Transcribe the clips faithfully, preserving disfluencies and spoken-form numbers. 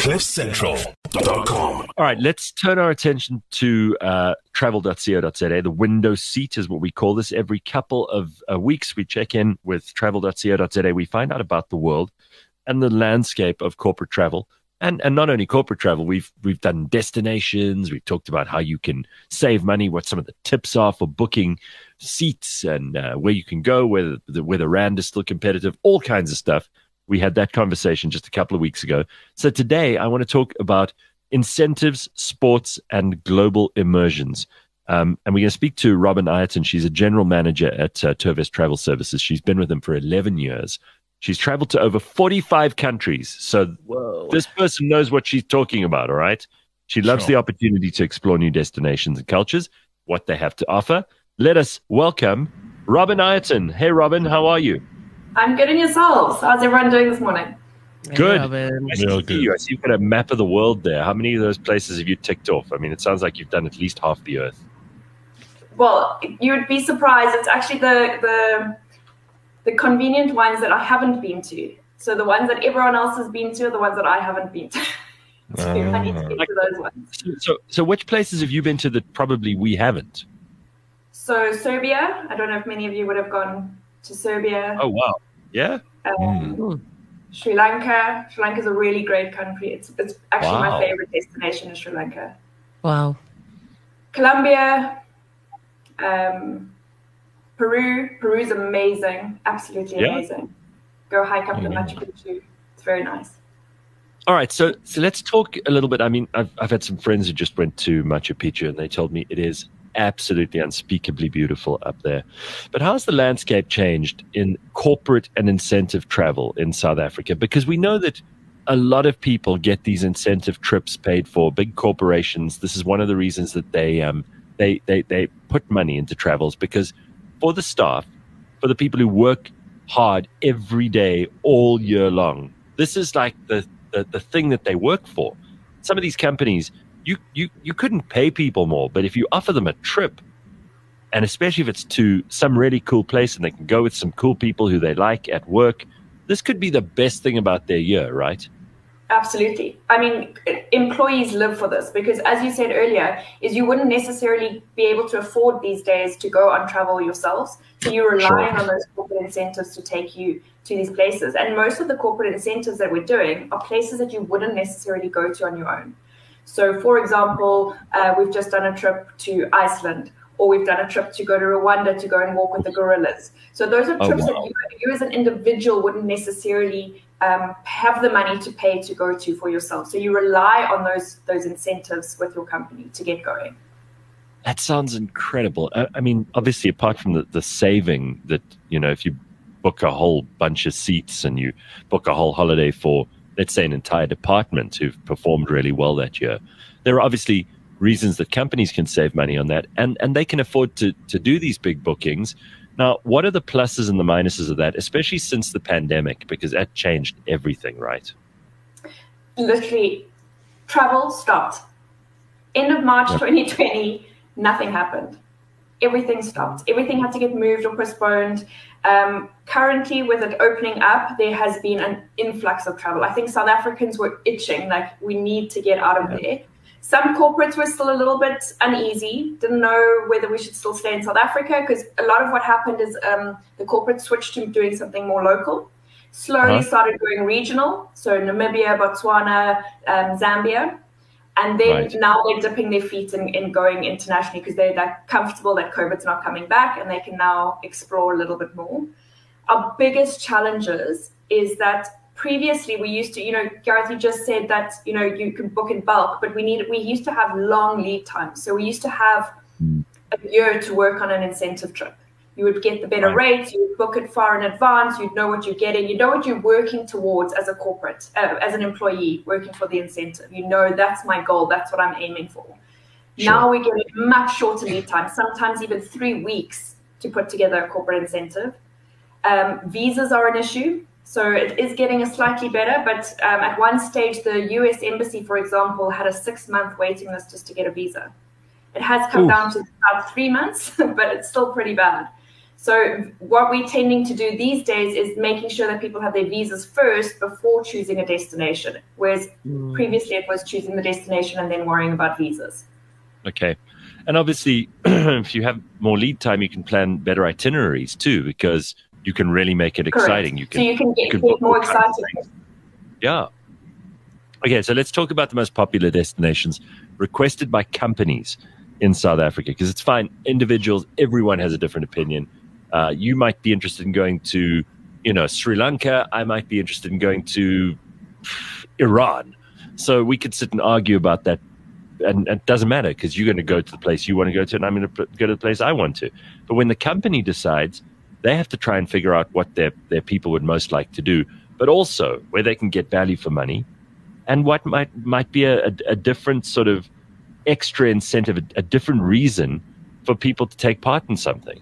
cliff central dot com. All right, let's turn our attention to uh, travel dot co dot za. The window seat is what we call this. Every couple of uh, weeks, we check in with travel dot co dot za. We find out about the world and the landscape of corporate travel. And and not only corporate travel, we've we've done destinations. We've talked about how you can save money, what some of the tips are for booking seats, and uh, where you can go, whether the, where the rand is still competitive, all kinds of stuff. We had that conversation just a couple of weeks ago. So today, I want to talk about incentives, sports, and global immersions. Um, and we're going to speak to Robin Ireton. She's a general manager at uh, Turvest Travel Services. She's been with them for eleven years. She's traveled to over forty-five countries. So Whoa. This person knows what she's talking about, all right? She loves sure. the opportunity to explore new destinations and cultures, what they have to offer. Let us welcome Robin Ireton. Hey, Robin, how are you? I'm good, and yourselves? How's everyone doing this morning? Good. Hey, I see good. you. I see you've got a map of the world there. How many of those places have you ticked off? I mean, it sounds like you've done at least half the earth. Well, you would be surprised. It's actually the the the convenient ones that I haven't been to. So the ones that everyone else has been to are the ones that I haven't been to. so uh, I need to get to those ones. So, so which places have you been to that probably we haven't? So Serbia. I don't know if many of you would have gone to Serbia. Oh, wow. Yeah? Um, mm. Sri Lanka. Sri Lanka is a really great country. It's it's actually wow. my favorite destination is Sri Lanka. Wow. Colombia. Um, Peru. Peru is amazing. Absolutely yeah. amazing. Go hike up mm. the Machu Picchu. It's very nice. All right. So, so let's talk a little bit. I mean, I've, I've had some friends who just went to Machu Picchu and they told me it is absolutely unspeakably beautiful up there. But how's the landscape changed in corporate and incentive travel in South Africa? Because we know that a lot of people get these incentive trips paid for, big corporations. This is one of the reasons that they um they they they put money into travels, because for the staff, for the people who work hard every day all year long, this is like the the, the thing that they work for. Some of these companies, You, you you couldn't pay people more, but if you offer them a trip, and especially if it's to some really cool place and they can go with some cool people who they like at work, this could be the best thing about their year, right? Absolutely. I mean, employees live for this because, as you said earlier, is you wouldn't necessarily be able to afford these days to go on travel yourselves. So you're relying sure. on those corporate incentives to take you to these places. And most of the corporate incentives that we're doing are places that you wouldn't necessarily go to on your own. So, for example, uh, we've just done a trip to Iceland, or we've done a trip to go to Rwanda to go and walk with the gorillas. So those are trips oh, wow. that you, you as an individual wouldn't necessarily um, have the money to pay to go to for yourself. So you rely on those those incentives with your company to get going. That sounds incredible. I, I mean, obviously, apart from the, the saving that, you know, if you book a whole bunch of seats and you book a whole holiday for, let's say, an entire department who've performed really well that year, there are obviously reasons that companies can save money on that, and, and they can afford to, to do these big bookings. Now, what are the pluses and the minuses of that, especially since the pandemic, because that changed everything, right? Literally, travel stopped. End of March yep. twenty twenty, nothing happened. Everything stopped. Everything had to get moved or postponed. Um, currently, with it opening up, there has been an influx of travel. I think South Africans were itching, like, we need to get out of yeah. there. Some corporates were still a little bit uneasy, didn't know whether we should still stay in South Africa, because a lot of what happened is um, the corporates switched to doing something more local, slowly uh-huh. started going regional, so Namibia, Botswana, um, Zambia. And then right. now they're dipping their feet in, in going internationally because they're like comfortable that COVID's not coming back and they can now explore a little bit more. Our biggest challenges is that previously we used to, you know, Gareth, you just said that, you know, you can book in bulk, but we need, we used to have long lead times. So we used to have a year to work on an incentive trip. You would get the better right. rates, you would book it far in advance, you'd know what you're getting, you know what you're working towards as a corporate, uh, as an employee working for the incentive. You know, that's my goal, that's what I'm aiming for. Sure. Now we get a much shorter lead time, sometimes even three weeks to put together a corporate incentive. Um, visas are an issue, so it is getting a slightly better, but um, at one stage, the U S Embassy, for example, had a six-month waiting list just to get a visa. It has come Ooh. down to about three months, but it's still pretty bad. So what we're tending to do these days is making sure that people have their visas first before choosing a destination, whereas mm. previously it was choosing the destination and then worrying about visas. Okay. And obviously, if you have more lead time, you can plan better itineraries too, because you can really make it Correct. exciting. You can, so you can get, you can get more excited. Yeah. Okay, so let's talk about the most popular destinations requested by companies in South Africa, because it's fine. Individuals, everyone has a different opinion. Uh, you might be interested in going to, you know, Sri Lanka. I might be interested in going to Iran. So we could sit and argue about that. And it doesn't matter, because you're going to go to the place you want to go to, and I'm going to go to the place I want to. But when the company decides, they have to try and figure out what their, their people would most like to do, but also where they can get value for money, and what might might be a, a, a different sort of extra incentive, a, a different reason for people to take part in something.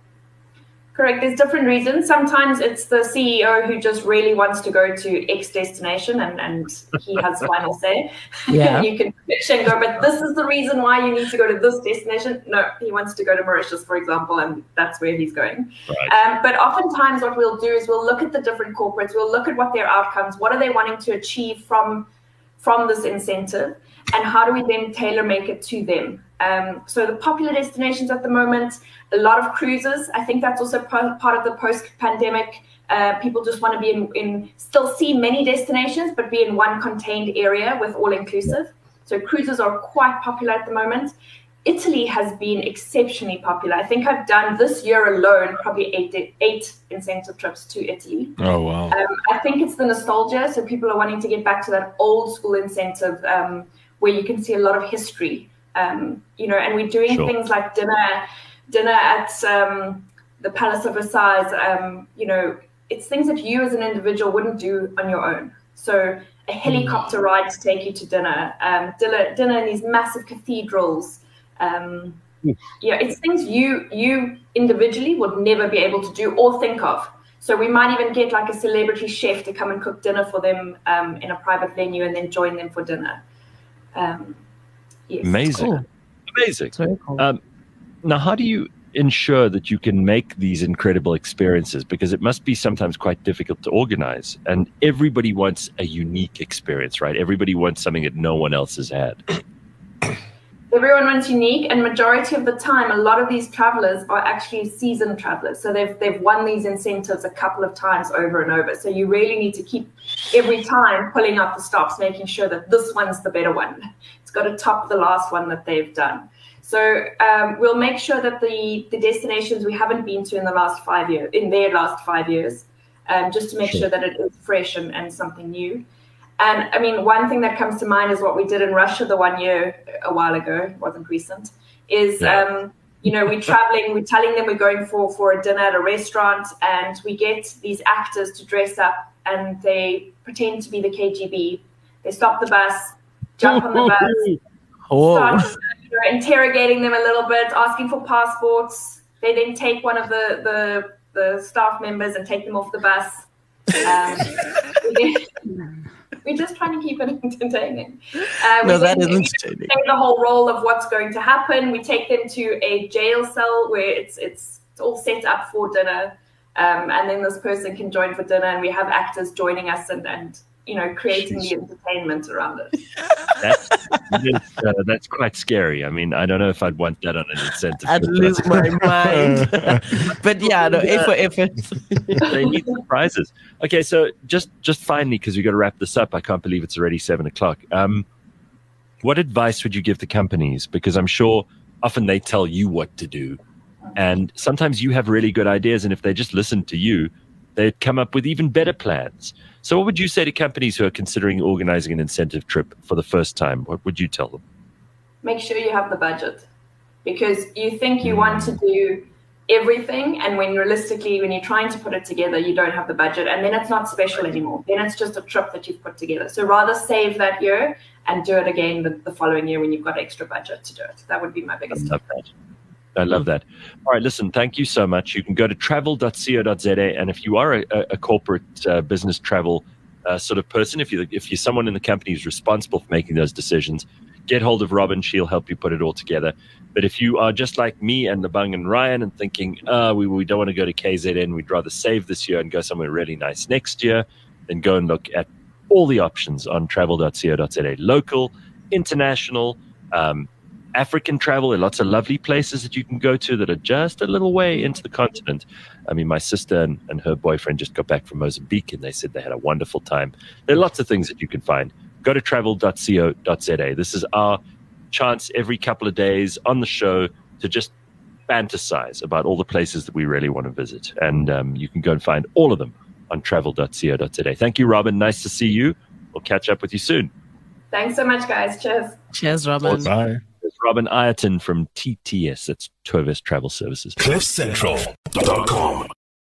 Correct. There's different reasons. Sometimes it's the C E O who just really wants to go to X destination and, and he has final say. Yeah. You can pitch and go, but this is the reason why you need to go to this destination. No, he wants to go to Mauritius, for example, and that's where he's going. Right. Um, but oftentimes what we'll do is we'll look at the different corporates. We'll look at what their outcomes, what are they wanting to achieve from, from this incentive, and how do we then tailor make it to them. Um, so the popular destinations at the moment, a lot of cruises. I think that's also part, part of the post-pandemic. Uh, people just want to be in, in, still see many destinations, but be in one contained area with all-inclusive. So cruises are quite popular at the moment. Italy has been exceptionally popular. I think I've done this year alone probably eight, eight incentive trips to Italy. Oh, wow. Um, I think it's the nostalgia. So people are wanting to get back to that old school incentive um, where you can see a lot of history. Um, you know, and we're doing Sure. things like dinner, dinner at um, the Palace of Versailles. Um, you know, it's things that you as an individual wouldn't do on your own. So a helicopter ride to take you to dinner, um, dinner, dinner in these massive cathedrals. Um, yeah, it's things you you individually would never be able to do or think of. So we might even get like a celebrity chef to come and cook dinner for them um, in a private venue and then join them for dinner. Um, Yes. Amazing. Cool. Amazing. Very cool. Um, now, how do you ensure that you can make these incredible experiences? Because it must be sometimes quite difficult to organize. And everybody wants a unique experience, right? Everybody wants something that no one else has had. Everyone wants unique, and majority of the time, a lot of these travelers are actually seasoned travelers. So they've they've won these incentives a couple of times over and over. So you really need to keep every time pulling out the stops, making sure that this one's the better one. It's got to top the last one that they've done. So um, we'll make sure that the the destinations we haven't been to in the last five years, in their last five years, um, just to make Sure. sure that it is fresh and, and something new. And I mean, one thing that comes to mind is what we did in Russia the one year a while ago, it wasn't recent, is, Yeah. um, you know, we're traveling, we're telling them we're going for, for a dinner at a restaurant, and we get these actors to dress up and they pretend to be the K G B. They stop the bus, jump on the bus, Oh, start you know, interrogating them a little bit, asking for passports. They then take one of the, the, the staff members and take them off the bus. Um, we're just trying to keep it entertaining. Uh, we no, that then- is we entertaining. Play the whole role of what's going to happen. We take them to a jail cell where it's it's, it's all set up for dinner, um, and then this person can join for dinner, and we have actors joining us and, and you know creating the entertainment around it. That's, uh, that's quite scary. I mean, I don't know if I'd want that on an incentive. I'd trip, lose but my mind. But yeah, no, if if it's they need surprises. Okay, so just just finally, because we've got to wrap this up. I can't believe it's already seven o'clock. Um, what advice would you give to companies? Because I'm sure often they tell you what to do, and sometimes you have really good ideas, and if they just listened to you, they'd come up with even better plans. So what would you say to companies who are considering organizing an incentive trip for the first time? What would you tell them? Make sure you have the budget, because you think you want to do everything, and when realistically, when you're trying to put it together, you don't have the budget, and then it's not special anymore. Then it's just a trip that you've put together. So rather save that year and do it again the, the following year when you've got extra budget to do it. That would be my biggest I tip. love that. I love that. All right, listen, thank you so much. You can go to travel dot co dot za, and if you are a, a corporate uh, business travel uh, sort of person, if you if you're someone in the company who's responsible for making those decisions, get hold of Robin. She'll help you put it all together. But if you are just like me and Nabang and Ryan and thinking, uh, we, we don't want to go to K Z N, we'd rather save this year and go somewhere really nice next year, then go and look at all the options on travel dot co dot za. Local, international, um, African travel. There are lots of lovely places that you can go to that are just a little way into the continent. I mean, my sister and, and her boyfriend just got back from Mozambique, and they said they had a wonderful time. There are lots of things that you can find. Go to travel dot co dot za. This is our chance every couple of days on the show to just fantasize about all the places that we really want to visit. And um, you can go and find all of them on travel dot co dot za. Thank you, Robin. Nice to see you. We'll catch up with you soon. Thanks so much, guys. Cheers. Cheers, Robin. Bye. There's Robin Ayrton from T T S. That's Tourvest Travel Services. cliff central dot com